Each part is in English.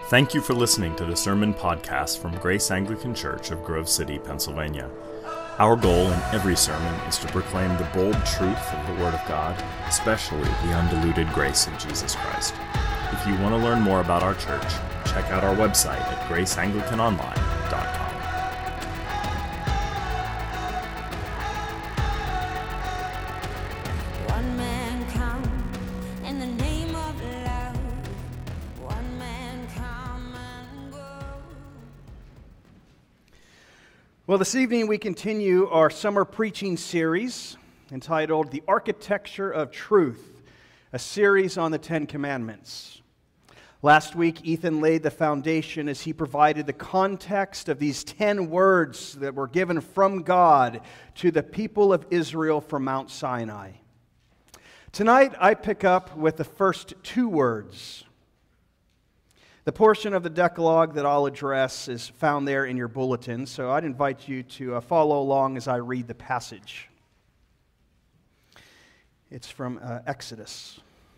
Thank you for listening to the sermon podcast from Grace Anglican Church of Grove City, Pennsylvania. Our goal in every sermon is to proclaim the bold truth of the Word of God, especially the undiluted grace of Jesus Christ. If you want to learn more about our church, check out our website at graceanglicanonline.com. One man come in the name of love. One man come and go. Well, this evening we continue our summer preaching series entitled The Architecture of Truth, a series on the Ten Commandments. Last week, Ethan laid the foundation as he provided the context of these 10 words that were given from God to the people of Israel from Mount Sinai. Tonight, I pick up with the first two words. The portion of the Decalogue that I'll address is found there in your bulletin, so I'd invite you to follow along as I read the passage. It's from Exodus.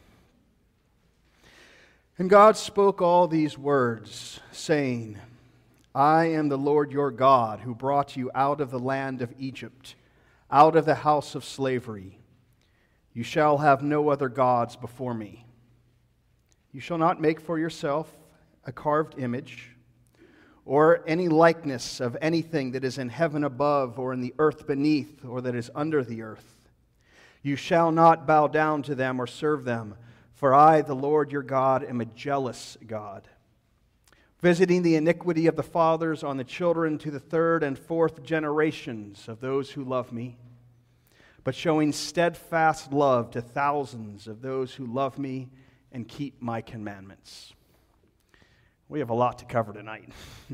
And God spoke all these words, saying, I am the Lord your God, who brought you out of the land of Egypt, out of the house of slavery. You shall have no other gods before me. You shall not make for yourself a carved image, or any likeness of anything that is in heaven above, or in the earth beneath, or that is under the earth. You shall not bow down to them or serve them, for I, the Lord your God, am a jealous God, visiting the iniquity of the fathers on the children to the third and fourth generations of those who love me, but showing steadfast love to thousands of those who love me and keep my commandments. We have a lot to cover tonight.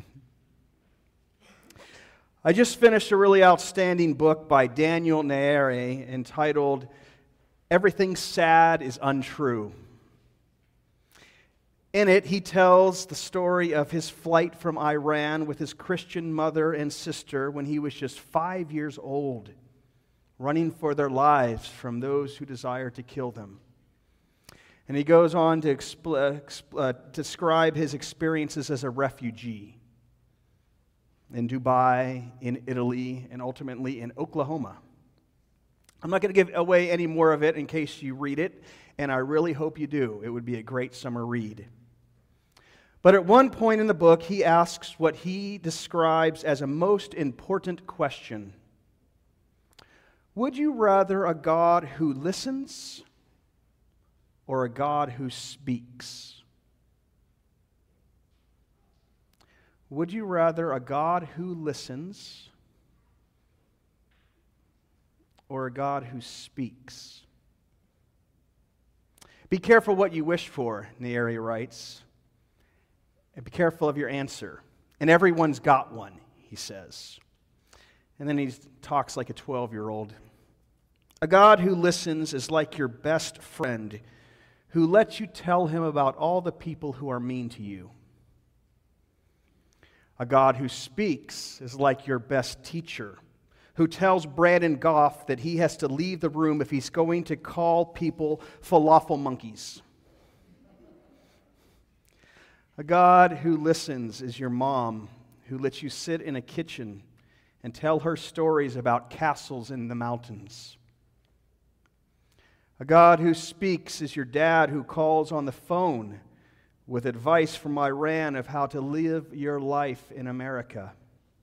I just finished a really outstanding book by Daniel Nayeri entitled Everything Sad is Untrue. In it, he tells the story of his flight from Iran with his Christian mother and sister when he was just 5 years old, running for their lives from those who desire to kill them. And he goes on to describe his experiences as a refugee in Dubai, in Italy, and ultimately in Oklahoma. I'm not going to give away any more of it in case you read it, and I really hope you do. It would be a great summer read. But at one point in the book, he asks what he describes as a most important question. Would you rather a God who listens or a God who speaks? Would you rather a God who listens or a God who speaks? Be careful what you wish for, Nayeri writes, and be careful of your answer. And everyone's got one, he says. And then he talks like a 12-year-old. A God who listens is like your best friend who lets you tell him about all the people who are mean to you. A God who speaks is like your best teacher who tells Brandon Goff that he has to leave the room if he's going to call people falafel monkeys. A God who listens is your mom who lets you sit in a kitchen and tell her stories about castles in the mountains. A God who speaks is your dad who calls on the phone with advice from Iran of how to live your life in America.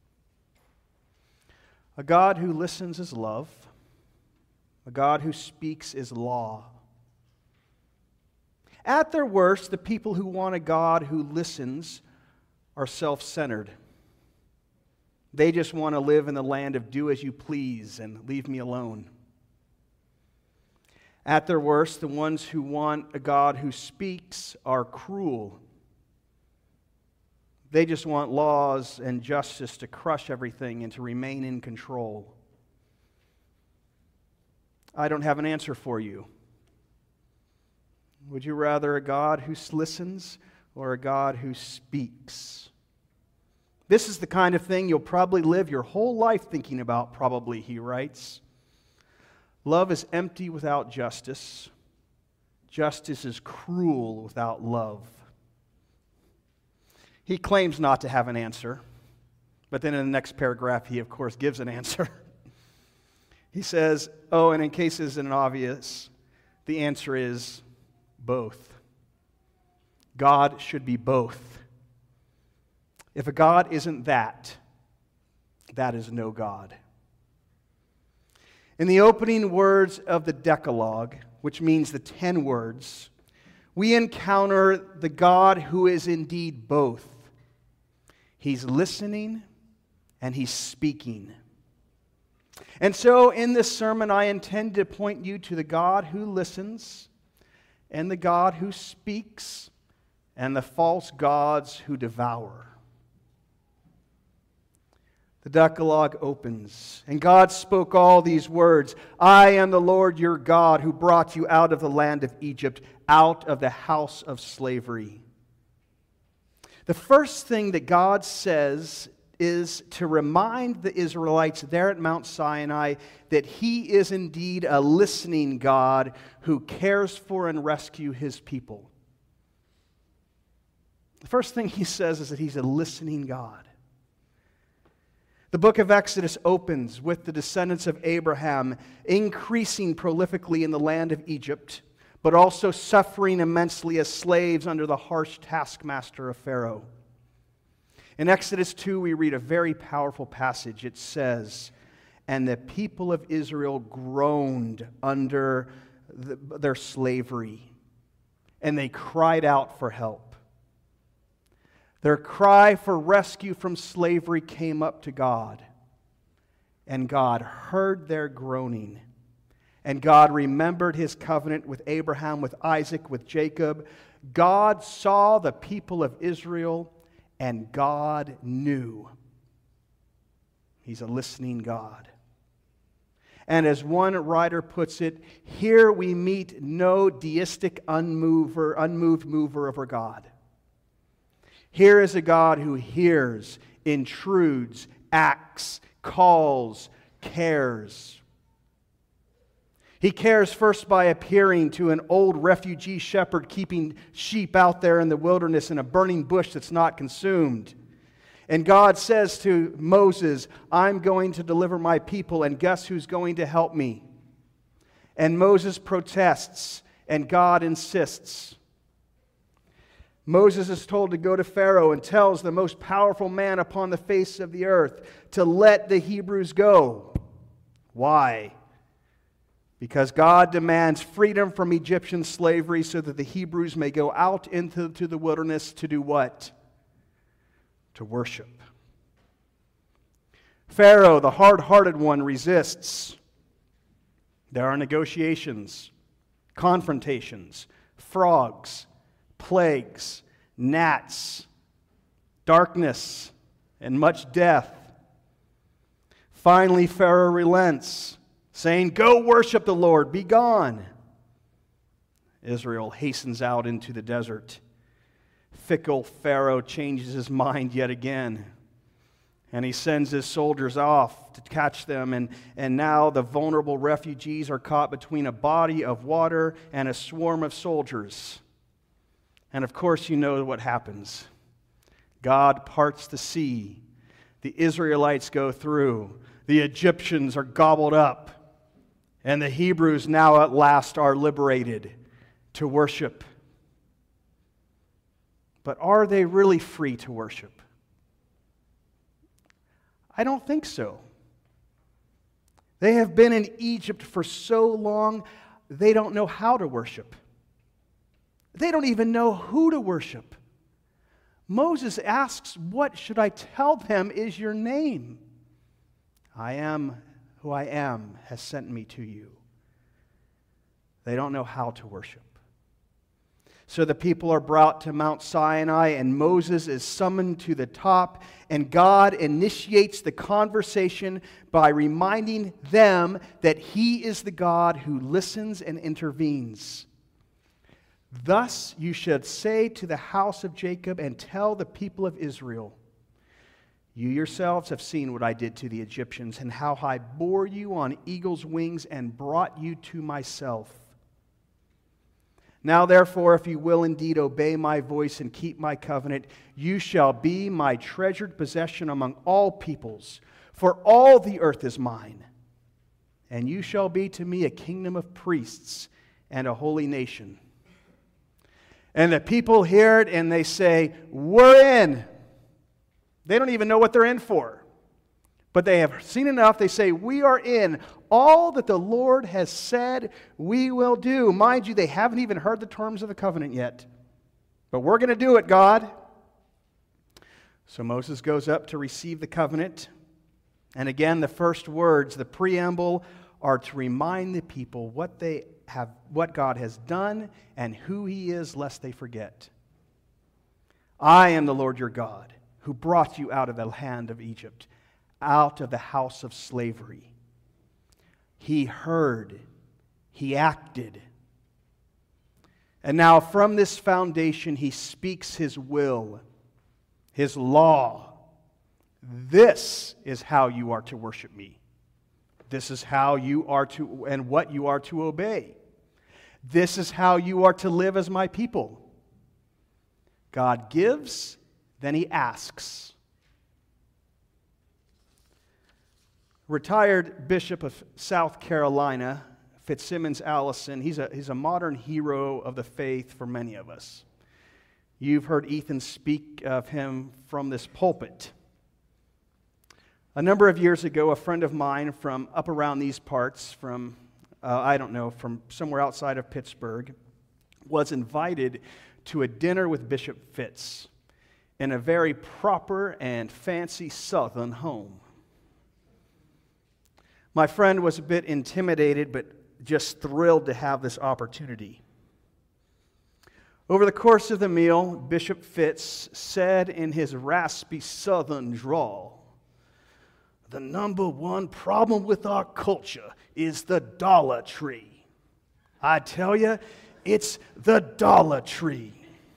A God who listens is love. A God who speaks is law. At their worst, the people who want a God who listens are self-centered. They just want to live in the land of do as you please and leave me alone. At their worst, the ones who want a God who speaks are cruel. They just want laws and justice to crush everything and to remain in control. I don't have an answer for you. Would you rather a God who listens or a God who speaks? This is the kind of thing you'll probably live your whole life thinking about, probably, he writes. Love is empty without justice. Justice is cruel without love. He claims not to have an answer, but then in the next paragraph, he, of course, gives an answer. He says, oh, and in case it isn't obvious, the answer is both. God should be both. If a God isn't that, that is no God. In the opening words of the Decalogue, which means the 10 words, we encounter the God who is indeed both. He's listening and He's speaking. And so in this sermon, I intend to point you to the God who listens and the God who speaks and the false gods who devour. The Decalogue opens, and God spoke all these words, I am the Lord your God who brought you out of the land of Egypt, out of the house of slavery. The first thing that God says is to remind the Israelites there at Mount Sinai that He is indeed a listening God who cares for and rescues His people. The first thing He says is that He's a listening God. The book of Exodus opens with the descendants of Abraham increasing prolifically in the land of Egypt, but also suffering immensely as slaves under the harsh taskmaster of Pharaoh. In Exodus 2, we read a very powerful passage. It says, and the people of Israel groaned under their slavery, and they cried out for help. Their cry for rescue from slavery came up to God, and God heard their groaning. And God remembered His covenant with Abraham, with Isaac, with Jacob. God saw the people of Israel, and God knew. He's a listening God. And as one writer puts it, here we meet no deistic unmoved mover of our God. Here is a God who hears, intrudes, acts, calls, cares. He cares first by appearing to an old refugee shepherd keeping sheep out there in the wilderness in a burning bush that's not consumed. And God says to Moses, I'm going to deliver my people, and guess who's going to help me? And Moses protests, and God insists. Moses is told to go to Pharaoh and tells the most powerful man upon the face of the earth to let the Hebrews go. Why? Because God demands freedom from Egyptian slavery so that the Hebrews may go out into the wilderness to do what? To worship. Pharaoh, the hard-hearted one, resists. There are negotiations, confrontations, frogs, plagues, gnats, darkness, and much death. Finally, Pharaoh relents, saying, go worship the Lord, be gone. Israel hastens out into the desert. Fickle Pharaoh changes his mind yet again, and he sends his soldiers off to catch them, and now the vulnerable refugees are caught between a body of water and a swarm of soldiers. And of course you know what happens. God parts the sea. The Israelites go through. The Egyptians are gobbled up. And the Hebrews now at last are liberated to worship. But are they really free to worship? I don't think so. They have been in Egypt for so long, they don't know how to worship. They don't even know who to worship. Moses asks, what should I tell them is your name? I am who I am has sent me to you. They don't know how to worship. So the people are brought to Mount Sinai, and Moses is summoned to the top, and God initiates the conversation by reminding them that He is the God who listens and intervenes. Thus you should say to the house of Jacob and tell the people of Israel, you yourselves have seen what I did to the Egyptians and how I bore you on eagle's wings and brought you to myself. Now therefore, if you will indeed obey my voice and keep my covenant, you shall be my treasured possession among all peoples, for all the earth is mine. And you shall be to me a kingdom of priests and a holy nation. And the people hear it and they say, we're in. They don't even know what they're in for. But they have seen enough. They say, we are in. All that the Lord has said, we will do. Mind you, they haven't even heard the terms of the covenant yet. But we're going to do it, God. So Moses goes up to receive the covenant. And again, the first words, the preamble, are to remind the people what God has done and who He is, lest they forget. I am the Lord your God, who brought you out of the land of Egypt, out of the house of slavery. He heard, He acted. And now from this foundation He speaks His will, His law. This is how you are to worship me. This is how you are to, and what you are to obey. This is how you are to live as my people. God gives, then He asks. Retired Bishop of South Carolina, Fitzsimmons Allison, he's a modern hero of the faith for many of us. You've heard Ethan speak of him from this pulpit. A number of years ago, a friend of mine from up around these parts, from somewhere outside of Pittsburgh, was invited to a dinner with Bishop Fitz in a very proper and fancy Southern home. My friend was a bit intimidated, but just thrilled to have this opportunity. Over the course of the meal, Bishop Fitz said in his raspy Southern drawl, "The number one problem with our culture is the Dollar Tree. I tell you, it's the Dollar Tree."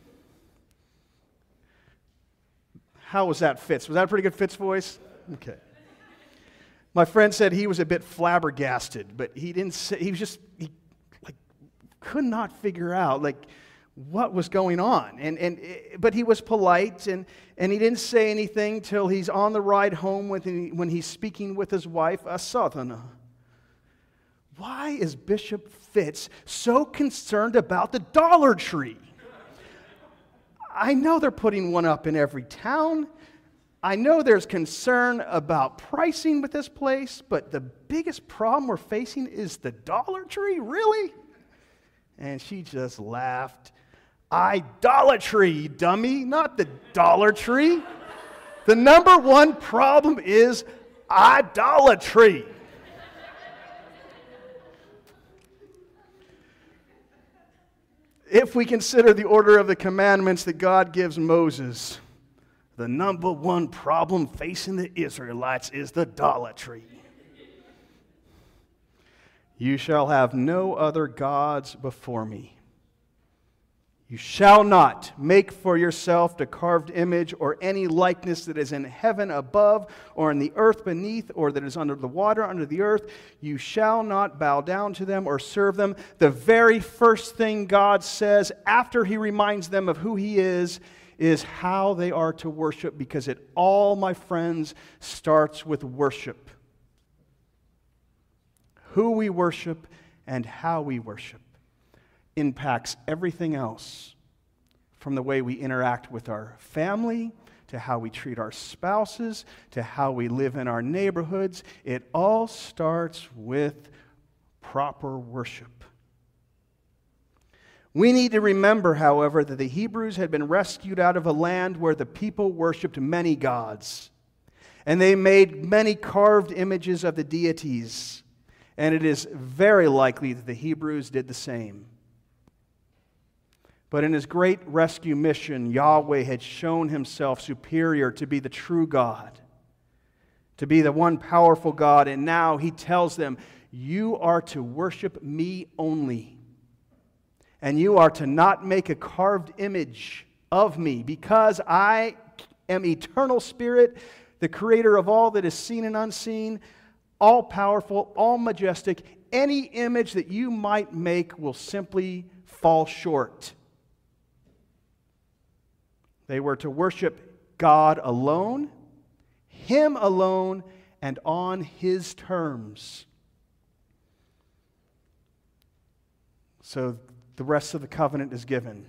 How was that, Fitz? Was that a pretty good Fitz voice? Okay. My friend said he was a bit flabbergasted, but he didn't say, he could not figure out what was going on. But he was polite, and he didn't say anything till he's on the ride home when he's speaking with his wife, a Southerner. Why is Bishop Fitz so concerned about the Dollar Tree? I know they're putting one up in every town. I know there's concern about pricing with this place, but the biggest problem we're facing is the Dollar Tree? Really? And she just laughed. Idolatry, dummy, not the Dollar Tree. The number one problem is idolatry. If we consider the order of the commandments that God gives Moses, the number one problem facing the Israelites is the Dollar Tree. You shall have no other gods before me. You shall not make for yourself the carved image or any likeness that is in heaven above or in the earth beneath or that is under the water under the earth. You shall not bow down to them or serve them. The very first thing God says after He reminds them of who He is how they are to worship, because it all, my friends, starts with worship. Who we worship and how we worship impacts everything else, from the way we interact with our family, to how we treat our spouses, to how we live in our neighborhoods. It all starts with proper worship. We need to remember, however, that the Hebrews had been rescued out of a land where the people worshipped many gods, and they made many carved images of the deities, and it is very likely that the Hebrews did the same. But in His great rescue mission, Yahweh had shown Himself superior to be the true God, to be the one powerful God, and now He tells them, you are to worship me only. And you are to not make a carved image of me, because I am eternal spirit, the creator of all that is seen and unseen, all powerful, all majestic. Any image that you might make will simply fall short. They were to worship God alone, Him alone, and on His terms. So the rest of the covenant is given.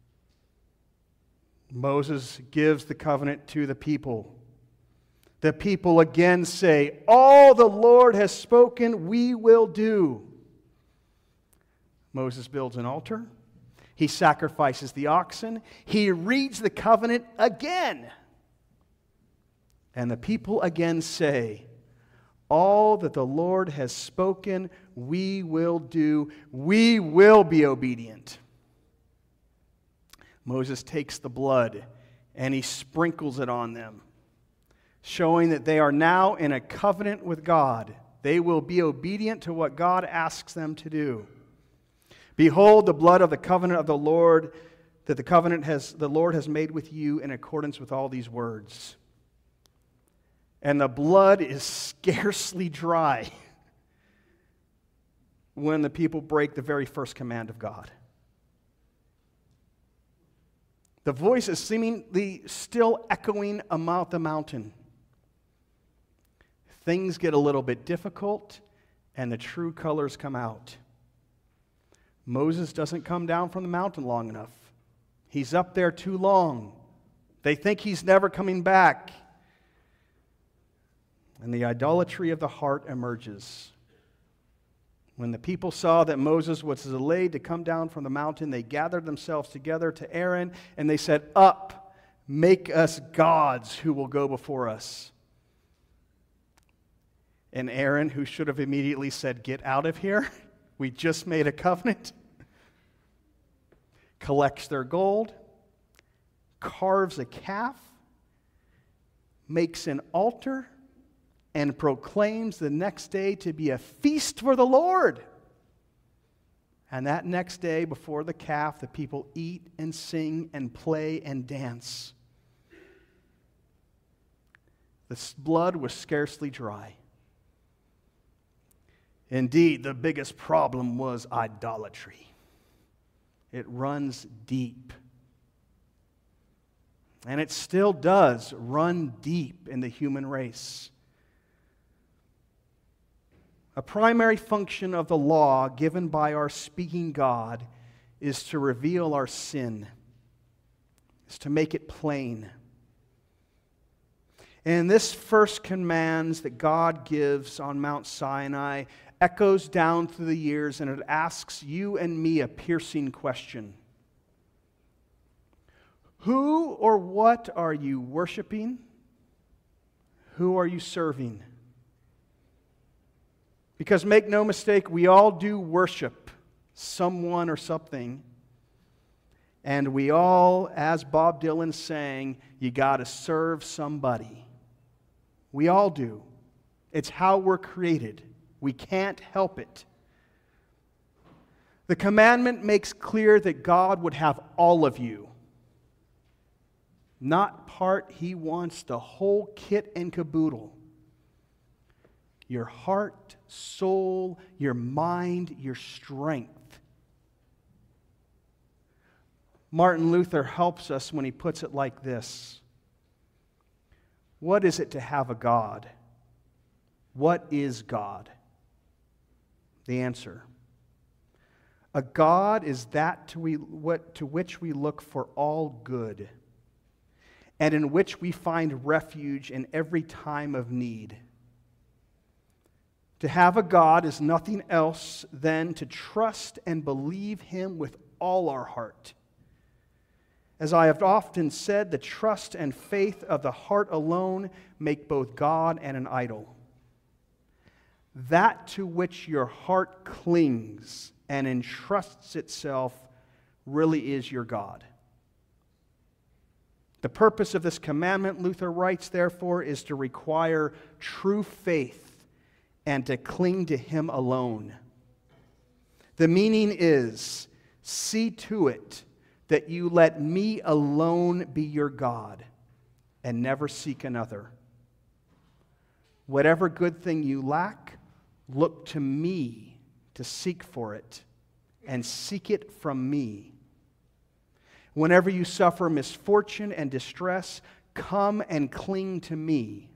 Moses gives the covenant to the people. The people again say, "All the Lord has spoken, we will do." Moses builds an altar. He sacrifices the oxen. He reads the covenant again. And the people again say, "All that the Lord has spoken, we will do. We will be obedient." Moses takes the blood and he sprinkles it on them, showing that they are now in a covenant with God. They will be obedient to what God asks them to do. "Behold, the blood of the covenant of the Lord, that the Lord has made with you in accordance with all these words." And the blood is scarcely dry when the people break the very first command of God. The voice is seemingly still echoing about the mountain. Things get a little bit difficult, and the true colors come out. Moses doesn't come down from the mountain long enough. He's up there too long. They think he's never coming back. And the idolatry of the heart emerges. When the people saw that Moses was delayed to come down from the mountain, they gathered themselves together to Aaron, and they said, "Up, make us gods who will go before us." And Aaron, who should have immediately said, "Get out of here, we just made a covenant," collects their gold, carves a calf, makes an altar, and proclaims the next day to be a feast for the Lord. And that next day, before the calf, the people eat and sing and play and dance. The blood was scarcely dry. Indeed, the biggest problem was idolatry. It runs deep. And it still does run deep in the human race. A primary function of the law given by our speaking God is to reveal our sin, is to make it plain. And this first command that God gives on Mount Sinai echoes down through the years, and it asks you and me a piercing question. Who or what are you worshiping? Who are you serving? Because make no mistake, we all do worship someone or something. And we all, as Bob Dylan sang, you got to serve somebody. We all do. It's how we're created. We can't help it. The commandment makes clear that God would have all of you. Not part, He wants the whole kit and caboodle. Your heart, soul, your mind, your strength. Martin Luther helps us when he puts it like this. What is it to have a God? What is God? The answer. A God is that to which we look for all good, and in which we find refuge in every time of need. To have a God is nothing else than to trust and believe Him with all our heart. As I have often said, the trust and faith of the heart alone make both God and an idol. That to which your heart clings and entrusts itself really is your God. The purpose of this commandment, Luther writes, therefore, is to require true faith and to cling to Him alone. The meaning is, see to it that you let me alone be your God and never seek another. Whatever good thing you lack, look to me to seek for it and seek it from me. Whenever you suffer misfortune and distress, come and cling to me.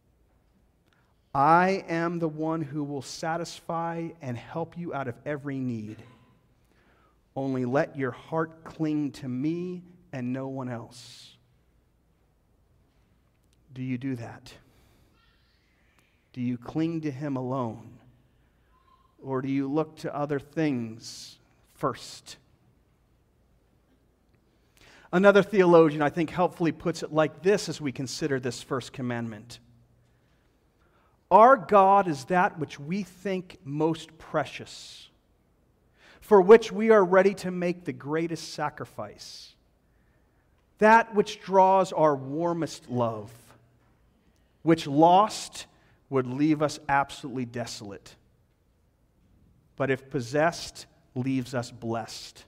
I am the one who will satisfy and help you out of every need. Only let your heart cling to me and no one else. Do you do that? Do you cling to him alone? Or do you look to other things first? Another theologian, I think, helpfully puts it like this as we consider this first commandment. Our God is that which we think most precious, for which we are ready to make the greatest sacrifice, that which draws our warmest love, which lost would leave us absolutely desolate, but if possessed, leaves us blessed.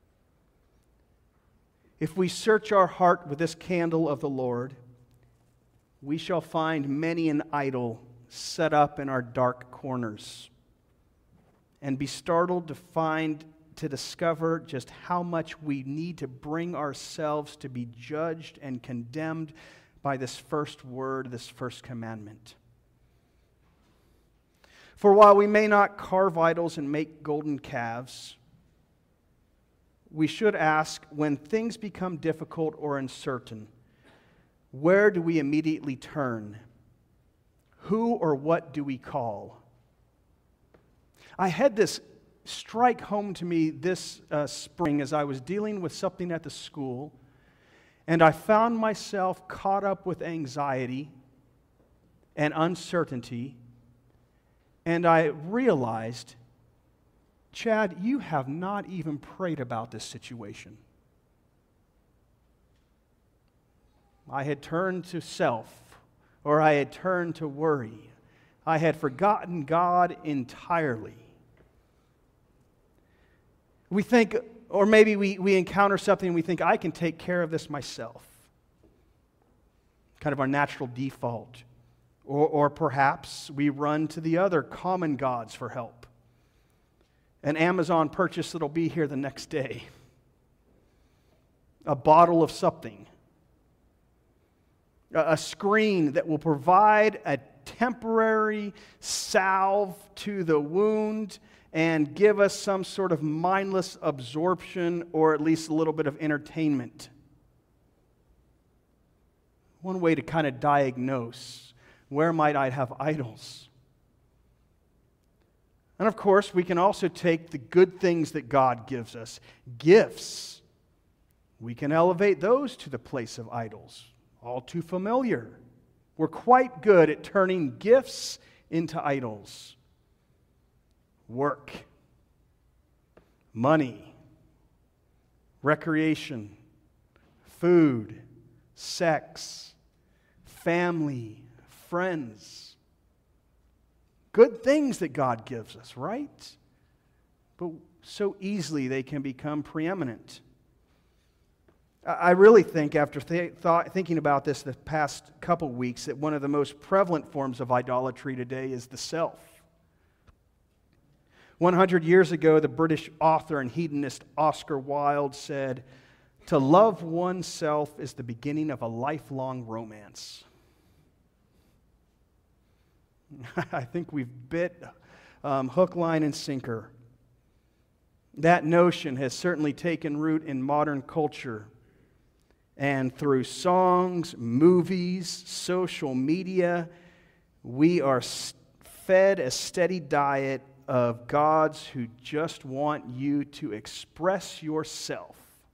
If we search our heart with this candle of the Lord, we shall find many an idol set up in our dark corners, and be startled to discover just how much we need to bring ourselves to be judged and condemned by this first word, this first commandment. For while we may not carve idols and make golden calves, we should ask, when things become difficult or uncertain, where do we immediately turn? Who or what do we call? I had this strike home to me this spring as I was dealing with something at the school, and I found myself caught up with anxiety and uncertainty, and I realized, Chad, you have not even prayed about this situation. I had turned to self, or I had turned to worry. I had forgotten God entirely. We think, or maybe we encounter something and we think, I can take care of this myself. Kind of our natural default. Or perhaps we run to the other common gods for help. An Amazon purchase that'll be here the next day. A bottle of something. A screen that will provide a temporary salve to the wound and give us some sort of mindless absorption or at least a little bit of entertainment. One way to kind of diagnose, where might I have idols? And of course, we can also take the good things that God gives us, gifts. We can elevate those to the place of idols. All too familiar. We're quite good at turning gifts into idols. Work, money, recreation, food, sex, family, friends. Good things that God gives us, right? But so easily they can become preeminent. I really think, after thinking about this the past couple weeks, that one of the most prevalent forms of idolatry today is the self. 100 years ago, the British author and hedonist Oscar Wilde said, "To love oneself is the beginning of a lifelong romance." I think we've bit hook, line, and sinker. That notion has certainly taken root in modern culture. And through songs, movies, social media, we are fed a steady diet of gods who just want you to express yourself.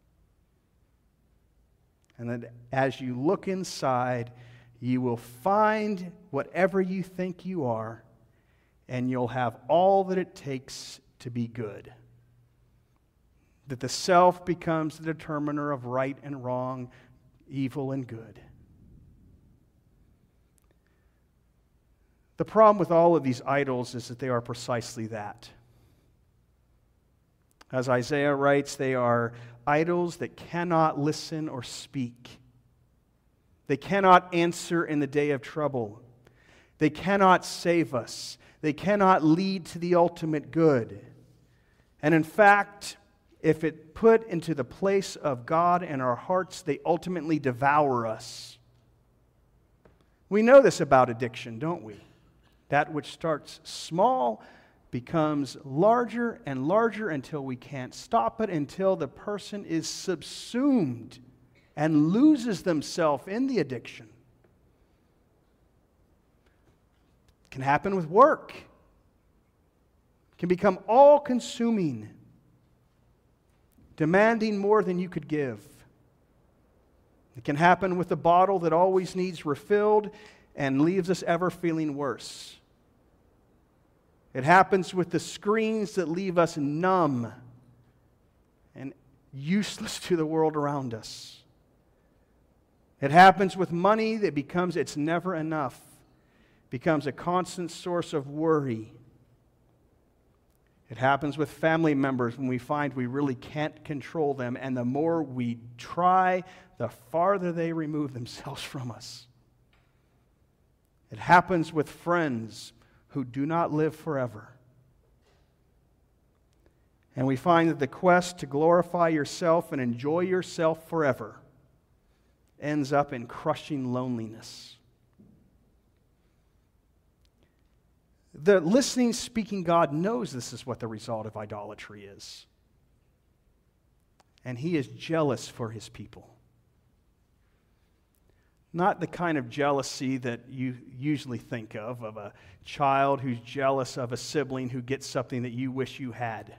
And that as you look inside, you will find whatever you think you are, and you'll have all that it takes to be good. That the self becomes the determiner of right and wrong, evil and good. The problem with all of these idols is that they are precisely that. As Isaiah writes, they are idols that cannot listen or speak. They cannot answer in the day of trouble. They cannot save us. They cannot lead to the ultimate good. And in fact, if it put into the place of God in our hearts, they ultimately devour us. We know this about addiction, don't we? That which starts small becomes larger and larger until we can't stop it, until the person is subsumed and loses themselves in the addiction. It can happen with work. It can become all-consuming, demanding more than you could give. It can happen with the bottle that always needs refilled and leaves us ever feeling worse. It happens with the screens that leave us numb and useless to the world around us. It happens with money that becomes, it's never enough, becomes a constant source of worry. It happens with family members when we find we really can't control them, and the more we try, the farther they remove themselves from us. It happens with friends who do not live forever. And we find that the quest to glorify yourself and enjoy yourself forever ends up in crushing loneliness. The listening, speaking God knows this is what the result of idolatry is. And He is jealous for His people. Not the kind of jealousy that you usually think of a child who's jealous of a sibling who gets something that you wish you had.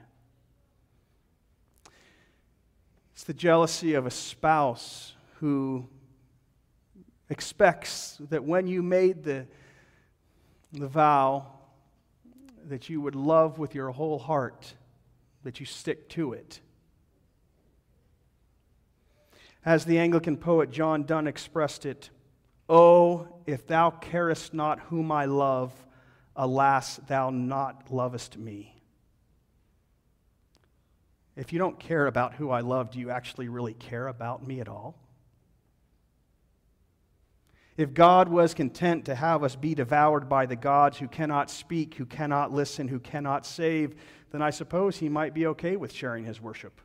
It's the jealousy of a spouse who expects that when you made the vow that you would love with your whole heart, that you stick to it. As the Anglican poet John Donne expressed it, "Oh, if thou carest not whom I love, alas, thou not lovest me." If you don't care about who I love, do you actually really care about me at all? If God was content to have us be devoured by the gods who cannot speak, who cannot listen, who cannot save, then I suppose He might be okay with sharing His worship.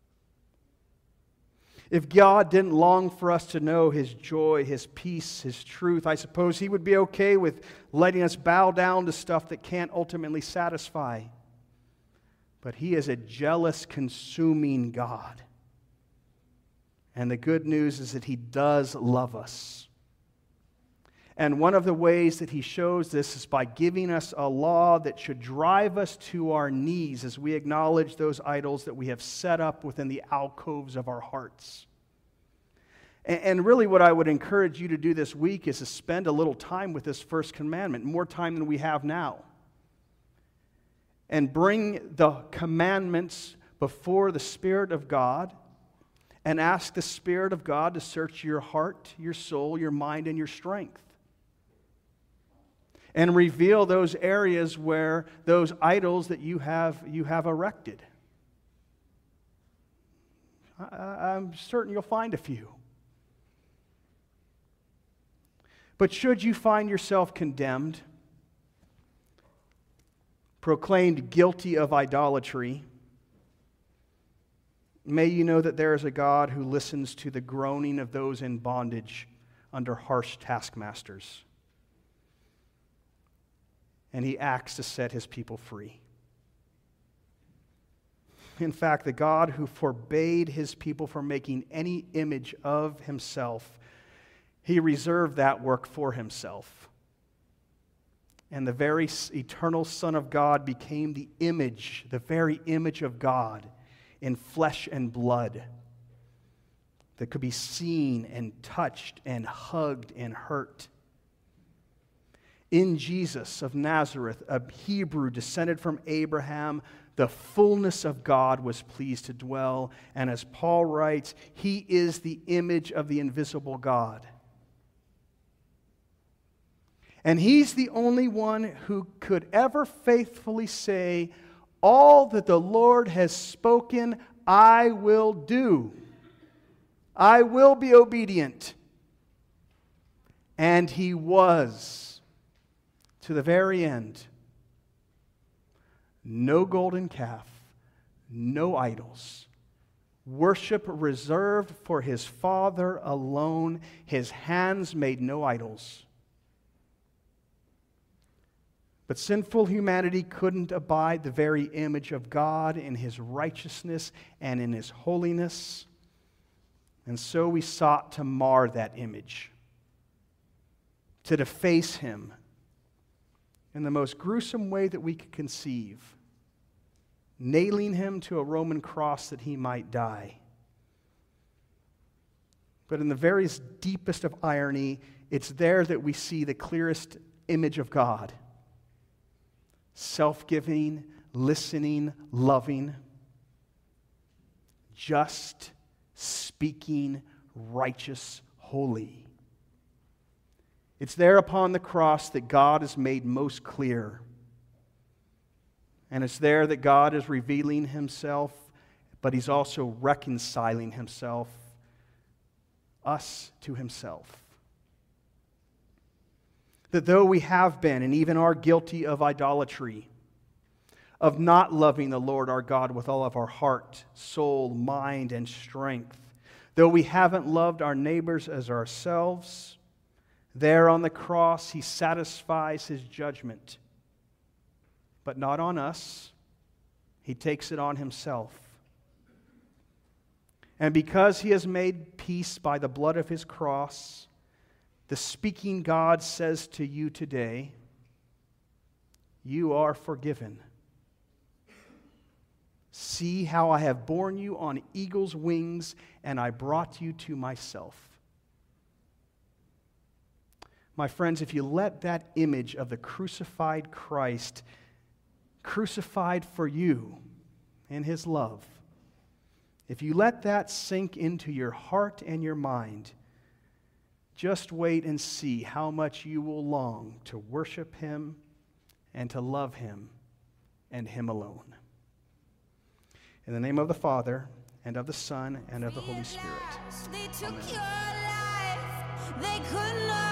If God didn't long for us to know His joy, His peace, His truth, I suppose He would be okay with letting us bow down to stuff that can't ultimately satisfy. But He is a jealous, consuming God. And the good news is that He does love us. And one of the ways that He shows this is by giving us a law that should drive us to our knees as we acknowledge those idols that we have set up within the alcoves of our hearts. And really what I would encourage you to do this week is to spend a little time with this first commandment, more time than we have now. And bring the commandments before the Spirit of God and ask the Spirit of God to search your heart, your soul, your mind, and your strength. And reveal those areas where those idols that you have erected. I'm certain you'll find a few. But should you find yourself condemned, proclaimed guilty of idolatry, may you know that there is a God who listens to the groaning of those in bondage under harsh taskmasters. And He acts to set His people free. In fact, the God who forbade His people from making any image of Himself, He reserved that work for Himself. And the very eternal Son of God became the image, the very image of God in flesh and blood that could be seen and touched and hugged and hurt. In Jesus of Nazareth, a Hebrew descended from Abraham, the fullness of God was pleased to dwell. And as Paul writes, He is the image of the invisible God. And He's the only one who could ever faithfully say, all that the Lord has spoken, I will do. I will be obedient. And He was. To the very end. No golden calf, no idols. Worship reserved for his Father alone. His hands made no idols. But sinful humanity couldn't abide the very image of God in his righteousness and in his holiness. And so we sought to mar that image, to deface him in the most gruesome way that we could conceive, nailing him to a Roman cross that he might die. But in the very deepest of irony, it's there that we see the clearest image of God. Self-giving, listening, loving, just, speaking, righteous, holy. It's there upon the cross that God is made most clear. And it's there that God is revealing himself, but he's also reconciling himself, us to himself. That though we have been and even are guilty of idolatry, of not loving the Lord our God with all of our heart, soul, mind, and strength, though we haven't loved our neighbors as ourselves, there on the cross he satisfies his judgment. But not on us. He takes it on himself. And because he has made peace by the blood of his cross, the speaking God says to you today, you are forgiven. See how I have borne you on eagle's wings, and I brought you to myself. My friends, if you let that image of the crucified Christ, crucified for you in his love, if you let that sink into your heart and your mind, just wait and see how much you will long to worship him and to love him and him alone. In the name of the Father, and of the Son, and of the Holy Spirit. They took your life. They could not